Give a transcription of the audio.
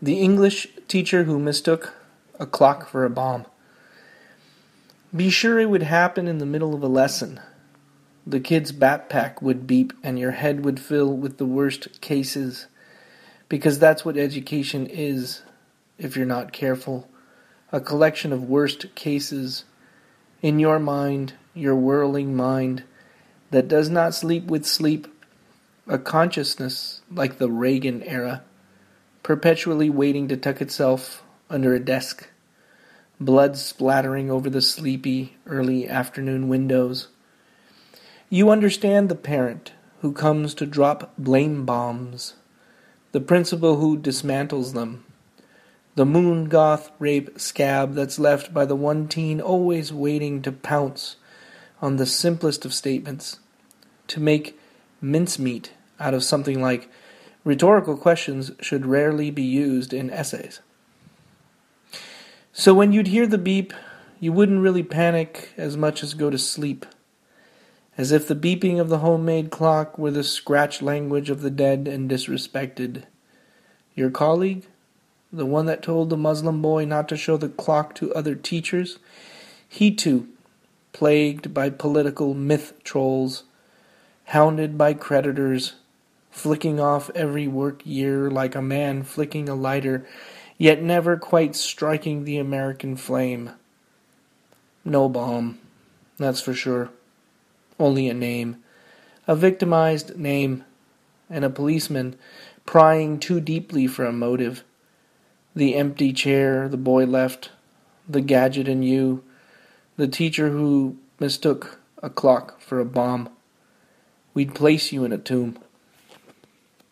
The English teacher who mistook a clock for a bomb. Be sure it would happen in the middle of a lesson. The kid's backpack would beep and your head would fill with the worst cases. Because that's what education is, if you're not careful. A collection of worst cases. In your mind, your whirling mind, that does not sleep with sleep. A consciousness like the Reagan era, perpetually waiting to tuck itself under a desk. Blood splattering over the sleepy, early afternoon windows. You understand the parent who comes to drop blame bombs, the principal who dismantles them, the moon goth rape scab that's left by the one teen always waiting to pounce on the simplest of statements, to make mincemeat out of something like rhetorical questions should rarely be used in essays. So when you'd hear the beep, you wouldn't really panic as much as go to sleep, as if the beeping of the homemade clock were the scratch language of the dead and disrespected. Your colleague, the one that told the Muslim boy not to show the clock to other teachers, he too, plagued by political myth trolls, hounded by creditors, flicking off every work year like a man flicking a lighter, yet never quite striking the American flame. No bomb, that's for sure. Only a name, a victimized name, and a policeman prying too deeply for a motive. The empty chair the boy left, the gadget in you, the teacher who mistook a clock for a bomb. We'd place you in a tomb.